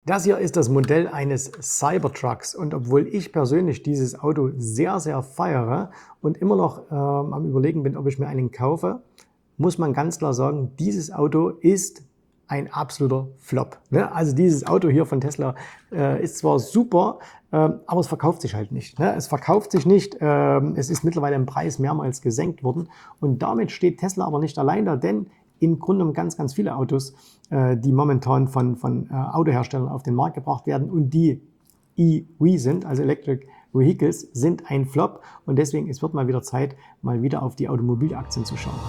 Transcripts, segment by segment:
Das hier ist das Modell eines Cybertrucks und obwohl ich persönlich dieses Auto sehr, sehr feiere und immer noch am Überlegen bin, ob ich mir einen kaufe, muss man ganz klar sagen, dieses Auto ist ein absoluter Flop. Ne? Also dieses Auto hier von Tesla ist zwar super, aber es verkauft sich halt nicht. Ne? Es verkauft sich nicht. Es ist mittlerweile im Preis mehrmals gesenkt worden und damit steht Tesla aber nicht allein da, denn im Grunde genommen ganz, ganz viele Autos, die momentan von Autoherstellern auf den Markt gebracht werden und die EV sind, also Electric Vehicles, sind ein Flop. Und deswegen es wird mal wieder Zeit, mal wieder auf die Automobilaktien zu schauen.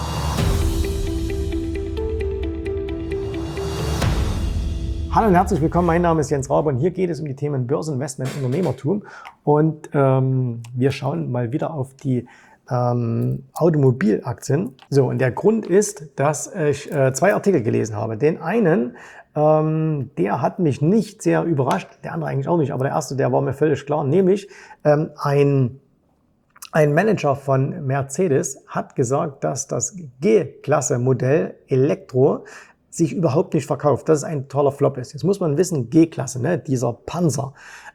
Hallo und herzlich willkommen, mein Name ist Jens Rabe und hier geht es um die Themen Börseninvestment, Unternehmertum. Und wir schauen mal wieder auf die Automobilaktien. So, und der Grund ist, dass ich zwei Artikel gelesen habe. Den einen, der hat mich nicht sehr überrascht, der andere eigentlich auch nicht, aber der erste, der war mir völlig klar, nämlich ein Manager von Mercedes hat gesagt, dass das G-Klasse-Modell Elektro sich überhaupt nicht verkauft, dass es ein toller Flop ist. Jetzt muss man wissen, G-Klasse, ne, dieser Panzer,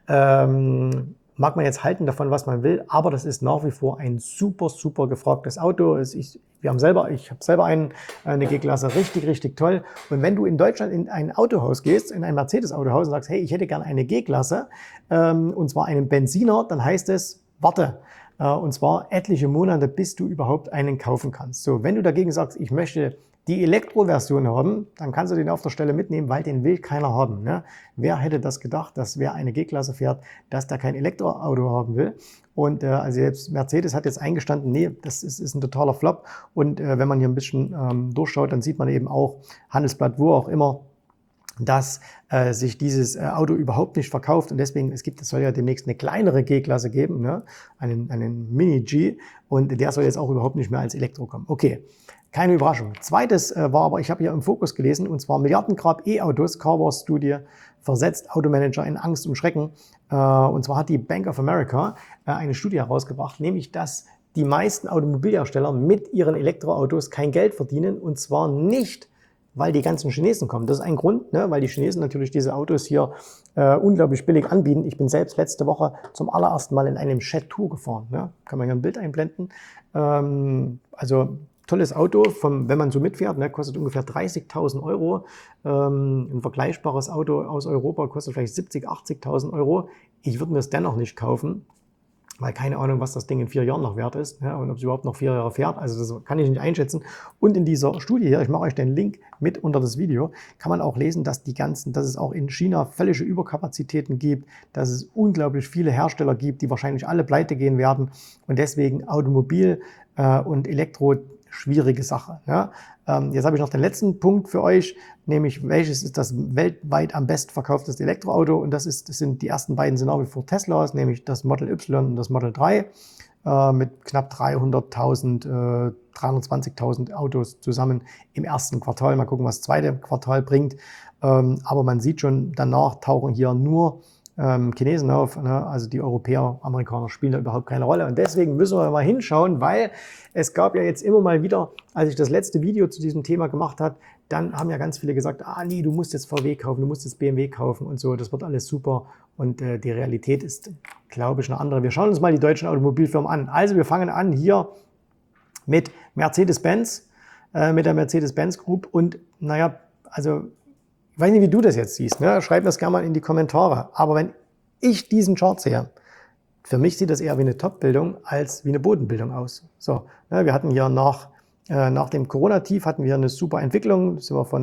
mag man jetzt halten davon, was man will, aber das ist nach wie vor ein super, super gefragtes Auto. Ich habe selber eine G-Klasse, richtig, richtig toll. Und wenn du in Deutschland in ein Autohaus gehst, in ein Mercedes-Autohaus und sagst, hey, ich hätte gerne eine G-Klasse, und zwar einen Benziner, dann heißt es, warte. Und zwar etliche Monate, bis du überhaupt einen kaufen kannst. So, wenn du dagegen sagst, ich möchte die Elektro-Version haben, dann kannst du den auf der Stelle mitnehmen, weil den will keiner haben. Ne? Wer hätte das gedacht, dass wer eine G-Klasse fährt, dass der kein Elektroauto haben will? Und also selbst Mercedes hat jetzt eingestanden, nee, das ist ein totaler Flop. Und wenn man hier ein bisschen durchschaut, dann sieht man eben auch, Handelsblatt, wo auch immer, dass sich dieses Auto überhaupt nicht verkauft und deswegen, es soll ja demnächst eine kleinere G-Klasse geben, ne? einen Mini-G und der soll jetzt auch überhaupt nicht mehr als Elektro kommen. Okay, keine Überraschung. Zweites war aber, ich habe hier im Fokus gelesen und zwar Milliardengrab E-Autos, Carwars-Studie versetzt Automanager in Angst und Schrecken und zwar hat die Bank of America eine Studie herausgebracht, nämlich dass die meisten Automobilhersteller mit ihren Elektroautos kein Geld verdienen und zwar nicht, weil die ganzen Chinesen kommen. Das ist ein Grund, ne? Weil die Chinesen natürlich diese Autos hier unglaublich billig anbieten. Ich bin selbst letzte Woche zum allerersten Mal in einem Jet Tour gefahren. Ne? Kann man hier ein Bild einblenden. Also tolles Auto, wenn man so mitfährt, ne? Kostet ungefähr 30.000 Euro. Ein vergleichbares Auto aus Europa kostet vielleicht 70.000, 80.000 Euro. Ich würde mir es dennoch nicht kaufen, weil keine Ahnung, was das Ding in 4 Jahren noch wert ist, ja, und ob es überhaupt noch 4 Jahre fährt. Also das kann ich nicht einschätzen. Und in dieser Studie hier, ich mache euch den Link mit unter das Video, kann man auch lesen, dass es auch in China völlige Überkapazitäten gibt, dass es unglaublich viele Hersteller gibt, die wahrscheinlich alle pleite gehen werden und deswegen Automobil und Elektro schwierige Sache. Ja. Jetzt habe ich noch den letzten Punkt für euch, nämlich welches ist das weltweit am bestverkaufteste Elektroauto und das sind die ersten beiden sind nach wie vor Teslas, nämlich das Model Y und das Model 3 mit knapp 300.000, 320.000 Autos zusammen im ersten Quartal. Mal gucken, was das zweite Quartal bringt. Aber man sieht schon, danach tauchen hier nur Chinesen auf, ne? Also die Europäer, Amerikaner spielen da überhaupt keine Rolle. Und deswegen müssen wir mal hinschauen, weil es gab ja jetzt immer mal wieder, als ich das letzte Video zu diesem Thema gemacht habe, dann haben ja ganz viele gesagt, nee, du musst jetzt VW kaufen, du musst jetzt BMW kaufen und so, das wird alles super. Und die Realität ist, glaube ich, eine andere. Wir schauen uns mal die deutschen Automobilfirmen an. Also wir fangen an hier mit Mercedes-Benz, mit der Mercedes-Benz Group und naja, also ich weiß nicht, wie du das jetzt siehst, ne? Schreib mir das gerne mal in die Kommentare. Aber wenn ich diesen Chart sehe, für mich sieht das eher wie eine Top-Bildung als wie eine Bodenbildung aus. So, ne? Wir hatten hier nach dem Corona-Tief hatten wir eine super Entwicklung. Sind wir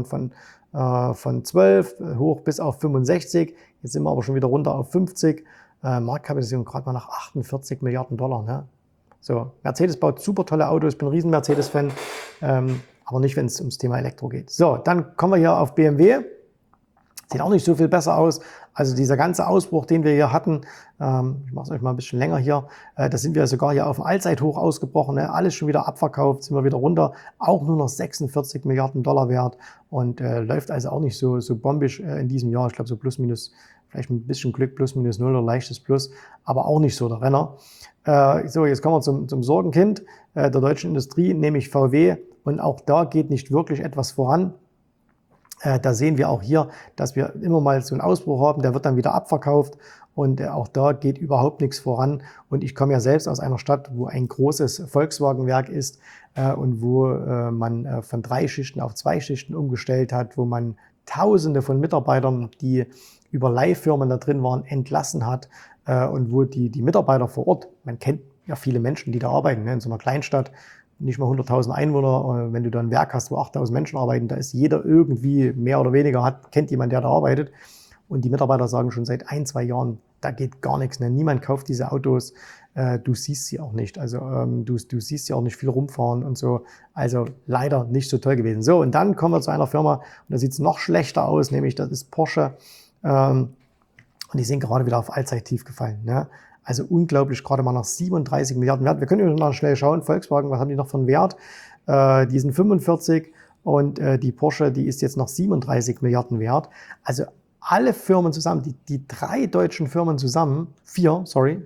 von 12 hoch bis auf 65. Jetzt sind wir aber schon wieder runter auf 50. Marktkapitalisierung gerade mal nach 48 Milliarden Dollar. Ne? So, Mercedes baut super tolle Autos. Ich bin ein riesen Mercedes-Fan. Aber nicht, wenn es ums Thema Elektro geht. So, dann kommen wir hier auf BMW. Sieht auch nicht so viel besser aus. Also dieser ganze Ausbruch, den wir hier hatten, ich mache es euch mal ein bisschen länger hier, da sind wir sogar hier auf ein Allzeithoch ausgebrochen, ne? Alles schon wieder abverkauft, sind wir wieder runter, auch nur noch 46 Milliarden Dollar wert und läuft also auch nicht so bombisch in diesem Jahr. Ich glaube so plus minus, vielleicht mit ein bisschen Glück, plus minus null oder leichtes Plus, aber auch nicht so der Renner. So, jetzt kommen wir zum Sorgenkind der deutschen Industrie, nämlich VW und auch da geht nicht wirklich etwas voran. Da sehen wir auch hier, dass wir immer mal so einen Ausbruch haben, der wird dann wieder abverkauft und auch da geht überhaupt nichts voran. Und ich komme ja selbst aus einer Stadt, wo ein großes Volkswagenwerk ist und wo man von 3 Schichten auf 2 Schichten umgestellt hat, wo man Tausende von Mitarbeitern, die über Leihfirmen da drin waren, entlassen hat und wo die Mitarbeiter vor Ort, man kennt ja viele Menschen, die da arbeiten, ne, in so einer Kleinstadt, nicht mal 100.000 Einwohner. Wenn du da ein Werk hast, wo 8.000 Menschen arbeiten, da ist jeder irgendwie mehr oder weniger, kennt jemand, der da arbeitet. Und die Mitarbeiter sagen schon seit 1, 2 Jahren, da geht gar nichts. Ne? Niemand kauft diese Autos. Du siehst sie auch nicht. Also du siehst sie auch nicht viel rumfahren und so. Also leider nicht so toll gewesen. So, und dann kommen wir zu einer Firma, und da sieht es noch schlechter aus, nämlich das ist Porsche. Und die sind gerade wieder auf Allzeittief gefallen. Ne? Also unglaublich, gerade mal noch 37 Milliarden Wert. Wir können mal schnell schauen, Volkswagen, was haben die noch für einen Wert? Die sind 45 und die Porsche, die ist jetzt noch 37 Milliarden wert. Also alle Firmen zusammen, die 3 deutschen Firmen zusammen, 4,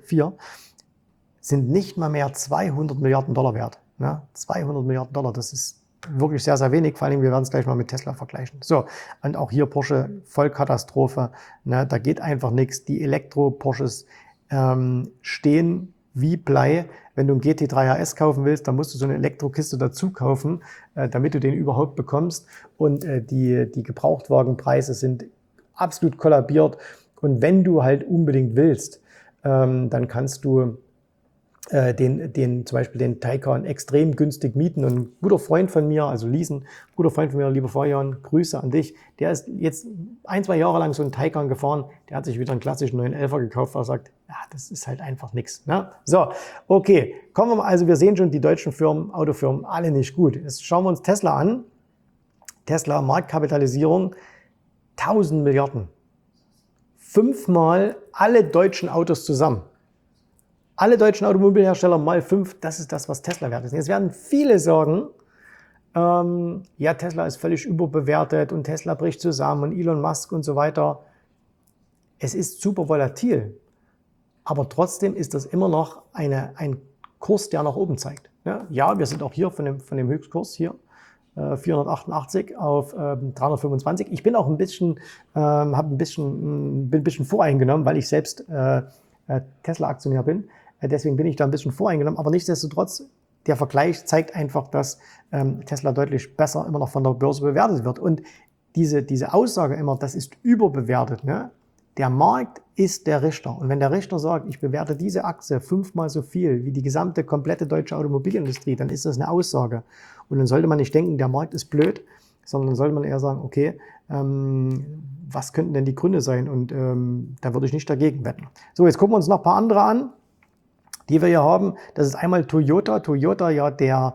sind nicht mal mehr 200 Milliarden Dollar wert. Ne? 200 Milliarden Dollar, das ist wirklich sehr, sehr wenig. Vor allem, wir werden es gleich mal mit Tesla vergleichen. So, und auch hier Porsche, Vollkatastrophe. Ne? Da geht einfach nichts. Die Elektro-Porsches stehen wie Blei. Wenn du einen GT3 RS kaufen willst, dann musst du so eine Elektrokiste dazu kaufen, damit du den überhaupt bekommst. Und die Gebrauchtwagenpreise sind absolut kollabiert. Und wenn du halt unbedingt willst, dann kannst du zum Beispiel den Taycan extrem günstig mieten. Und ein guter Freund von mir, also leasen, guter Freund von mir, lieber Fabian, Grüße an dich, der ist jetzt 1, 2 Jahre lang so einen Taycan gefahren, der hat sich wieder einen klassischen 911er gekauft, weil er sagt, ja, das ist halt einfach nichts. Ne? So, okay, kommen wir mal, also wir sehen schon, die deutschen Firmen, Autofirmen, alle nicht gut. Jetzt schauen wir uns Tesla an. Tesla, Marktkapitalisierung, 1000 Milliarden. 5-mal alle deutschen Autos zusammen. Alle deutschen Automobilhersteller mal 5, das ist das, was Tesla wert ist. Jetzt werden viele sagen, ja, Tesla ist völlig überbewertet und Tesla bricht zusammen und Elon Musk und so weiter. Es ist super volatil, aber trotzdem ist das immer noch ein Kurs, der nach oben zeigt. Ja, wir sind auch hier von dem Höchstkurs hier, 488 auf 325. Ich bin auch ein bisschen, bin ein bisschen voreingenommen, weil ich selbst Tesla-Aktionär bin. Deswegen bin ich da ein bisschen voreingenommen. Aber nichtsdestotrotz, der Vergleich zeigt einfach, dass Tesla deutlich besser immer noch von der Börse bewertet wird. Und diese Aussage immer, das ist überbewertet. Ne? Der Markt ist der Richter. Und wenn der Richter sagt, ich bewerte diese Aktie 5-mal so viel wie die gesamte, komplette deutsche Automobilindustrie, dann ist das eine Aussage. Und dann sollte man nicht denken, der Markt ist blöd, sondern dann sollte man eher sagen, okay, was könnten denn die Gründe sein? Und da würde ich nicht dagegen wetten. So, jetzt gucken wir uns noch ein paar andere an, die wir hier haben. Das ist einmal Toyota. Toyota, ja, der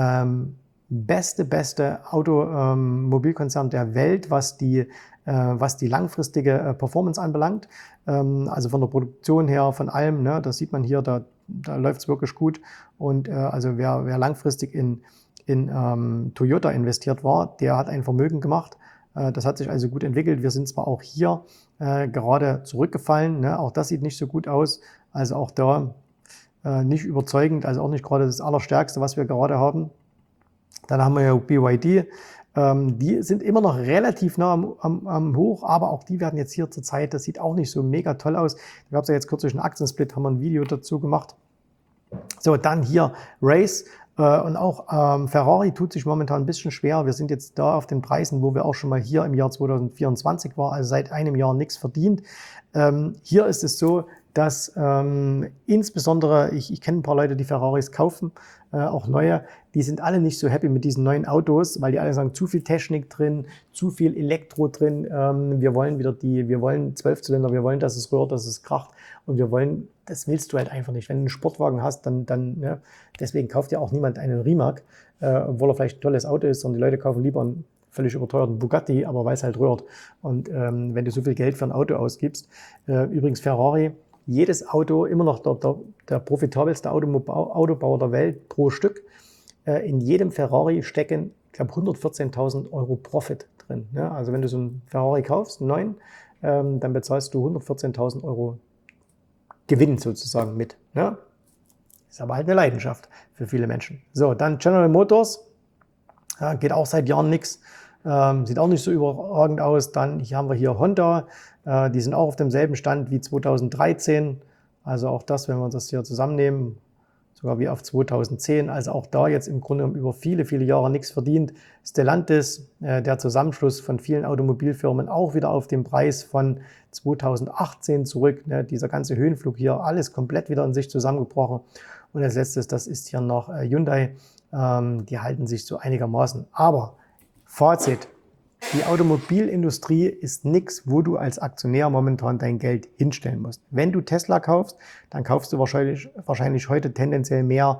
beste Automobilkonzern der Welt, was die langfristige Performance anbelangt. Also von der Produktion her, von allem, ne, das sieht man hier, da läuft es wirklich gut. Und also wer langfristig in Toyota investiert war, der hat ein Vermögen gemacht. Das hat sich also gut entwickelt. Wir sind zwar auch hier gerade zurückgefallen, ne? Auch das sieht nicht so gut aus. Also auch da nicht überzeugend, also auch nicht gerade das Allerstärkste, was wir gerade haben. Dann haben wir ja BYD. Die sind immer noch relativ nah am Hoch, aber auch die werden jetzt hier zur Zeit, das sieht auch nicht so mega toll aus. Wir haben ja jetzt kürzlich einen Aktiensplit, haben wir ein Video dazu gemacht. So, dann hier Race. Und auch Ferrari tut sich momentan ein bisschen schwer. Wir sind jetzt da auf den Preisen, wo wir auch schon mal hier im Jahr 2024 waren, also seit einem Jahr nichts verdient. Hier ist es so, dass insbesondere, ich kenne ein paar Leute, die Ferraris kaufen, auch neue, die sind alle nicht so happy mit diesen neuen Autos, weil die alle sagen, zu viel Technik drin, zu viel Elektro drin, wir wollen 12-Zylinder, wir wollen, dass es rührt, dass es kracht und das willst du halt einfach nicht. Wenn du einen Sportwagen hast, dann ne, deswegen kauft ja auch niemand einen Rimac, obwohl er vielleicht ein tolles Auto ist, sondern die Leute kaufen lieber einen völlig überteuerten Bugatti, aber weil es halt rührt. Und wenn du so viel Geld für ein Auto ausgibst, übrigens Ferrari, jedes Auto, immer noch der profitabelste Autobauer der Welt pro Stück. In jedem Ferrari stecken, ich glaube, 114.000 Euro Profit drin. Ne? Also wenn du so einen Ferrari kaufst, einen neuen, dann bezahlst du 114.000 Euro Gewinn sozusagen mit. Ne? Ist aber halt eine Leidenschaft für viele Menschen. So, dann General Motors, ja, geht auch seit Jahren nichts. sieht auch nicht so überragend aus. Dann hier haben wir hier Honda, die sind auch auf demselben Stand wie 2013. Also auch das, wenn wir das hier zusammennehmen, sogar wie auf 2010. Also auch da jetzt im Grunde genommen über viele, viele Jahre nichts verdient. Stellantis, der Zusammenschluss von vielen Automobilfirmen, auch wieder auf den Preis von 2018 zurück. Dieser ganze Höhenflug hier, alles komplett wieder in sich zusammengebrochen. Und als letztes, das ist hier noch Hyundai. Die halten sich so einigermaßen. Aber Fazit. Die Automobilindustrie ist nichts, wo du als Aktionär momentan dein Geld hinstellen musst. Wenn du Tesla kaufst, dann kaufst du wahrscheinlich heute tendenziell mehr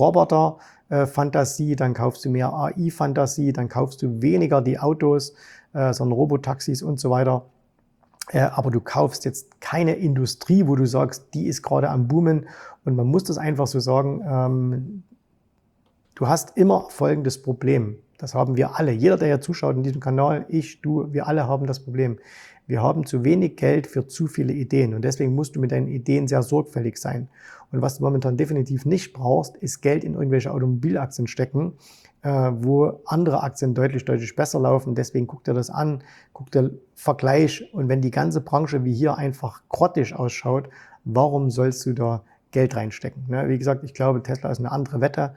Roboter-Fantasie, dann kaufst du mehr AI-Fantasie, dann kaufst du weniger die Autos, sondern Robotaxis und so weiter. Aber du kaufst jetzt keine Industrie, wo du sagst, die ist gerade am Boomen. Und man muss das einfach so sagen, du hast immer folgendes Problem. Das haben wir alle. Jeder, der hier zuschaut in diesem Kanal, ich, du, wir alle haben das Problem. Wir haben zu wenig Geld für zu viele Ideen. Und deswegen musst du mit deinen Ideen sehr sorgfältig sein. Und was du momentan definitiv nicht brauchst, ist Geld in irgendwelche Automobilaktien stecken, wo andere Aktien deutlich, deutlich besser laufen. Deswegen guck dir das an, guck dir Vergleich. Und wenn die ganze Branche wie hier einfach grottig ausschaut, warum sollst du da Geld reinstecken? Wie gesagt, ich glaube, Tesla ist eine andere Wette.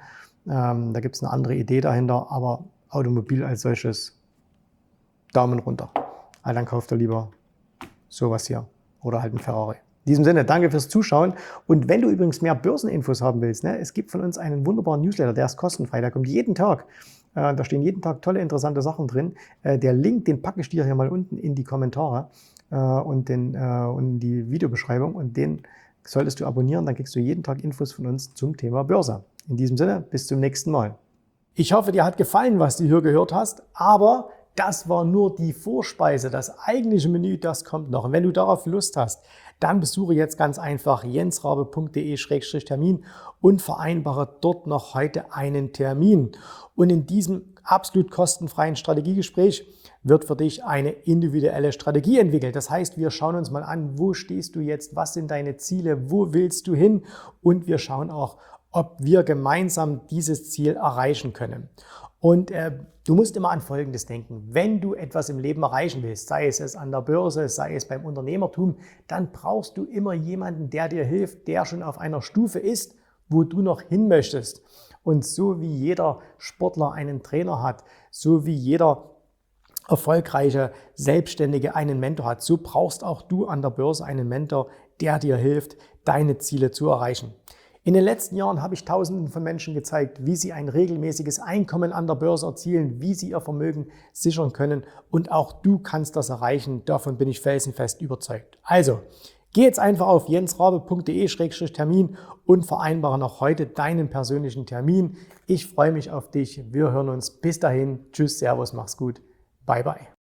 Da gibt es eine andere Idee dahinter, aber Automobil als solches, Daumen runter. Also dann kauft er lieber sowas hier oder halt ein Ferrari. In diesem Sinne, danke fürs Zuschauen. Und wenn du übrigens mehr Börseninfos haben willst, es gibt von uns einen wunderbaren Newsletter, der ist kostenfrei, der kommt jeden Tag. Da stehen jeden Tag tolle, interessante Sachen drin. Der Link, den packe ich dir hier mal unten in die Kommentare und in die Videobeschreibung. Und den solltest du abonnieren, dann kriegst du jeden Tag Infos von uns zum Thema Börse. In diesem Sinne, bis zum nächsten Mal. Ich hoffe, dir hat gefallen, was du hier gehört hast, aber das war nur die Vorspeise. Das eigentliche Menü, das kommt noch. Und wenn du darauf Lust hast, dann besuche jetzt ganz einfach jensrabe.de/termin und vereinbare dort noch heute einen Termin. Und in diesem absolut kostenfreien Strategiegespräch wird für dich eine individuelle Strategie entwickelt. Das heißt, wir schauen uns mal an, wo stehst du jetzt, was sind deine Ziele, wo willst du hin, und wir schauen auch, ob wir gemeinsam dieses Ziel erreichen können. Und du musst immer an Folgendes denken: Wenn du etwas im Leben erreichen willst, sei es an der Börse, sei es beim Unternehmertum, dann brauchst du immer jemanden, der dir hilft, der schon auf einer Stufe ist, wo du noch hin möchtest. Und so wie jeder Sportler einen Trainer hat, so wie jeder erfolgreiche Selbstständige einen Mentor hat, so brauchst auch du an der Börse einen Mentor, der dir hilft, deine Ziele zu erreichen. In den letzten Jahren habe ich Tausenden von Menschen gezeigt, wie sie ein regelmäßiges Einkommen an der Börse erzielen, wie sie ihr Vermögen sichern können, und auch du kannst das erreichen. Davon bin ich felsenfest überzeugt. Also, geh jetzt einfach auf jensrabe.de/termin und vereinbare noch heute deinen persönlichen Termin. Ich freue mich auf dich. Wir hören uns. Bis dahin. Tschüss, Servus, mach's gut. Bye, bye.